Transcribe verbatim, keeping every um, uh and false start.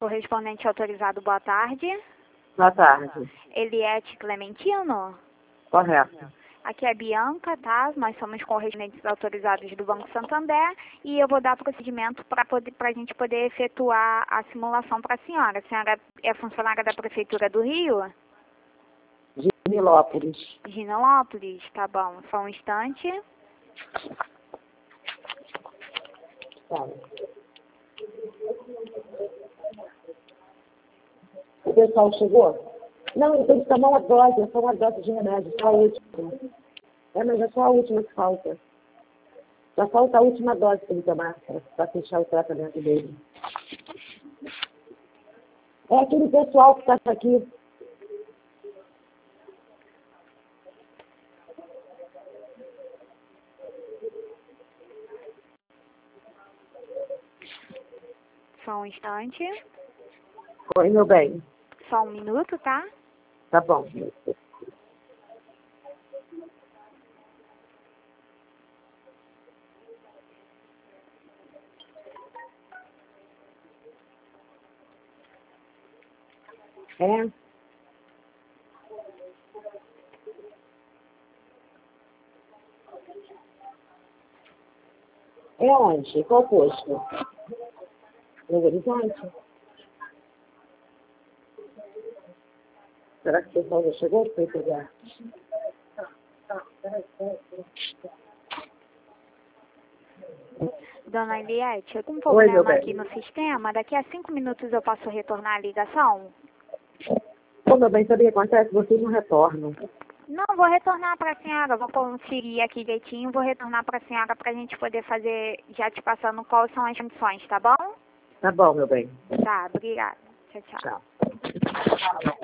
Correspondente autorizado, boa tarde. Boa tarde. Eliette Clementino? Correto. Aqui é Bianca, tá? Nós somos correspondentes autorizados do Banco Santander e eu vou dar procedimento para poder, para a gente poder efetuar a simulação para a senhora. A senhora é funcionária da Prefeitura do Rio? De Nilópolis. Ginelópolis, tá bom. Só um instante. Tá. O pessoal chegou? Não, eu tenho que tomar uma dose, é só uma dose de remédio, só a última. É, mas é só a última que falta. Só falta a última dose para ele tomar, para fechar o tratamento dele. É aquele pessoal que está aqui. Só um instante. Oi, meu bem. Só um minuto, tá? Tá bom. É? É onde? Qual posto? No Horizonte? Será que o pessoal já chegou para pegar? Dona Eliette, eu tenho um Oi, meu problema bem. aqui no sistema. Daqui a cinco minutos eu posso retornar a ligação? Ô, meu bem, sabe o que acontece? Vocês não retornam. Não, vou retornar para a senhora. Vou conferir aqui direitinho. Vou retornar para a senhora para a gente poder fazer, já te passando quais são as condições, tá bom? Tá bom, meu bem. Tá, obrigada. Tchau, tchau. Tchau.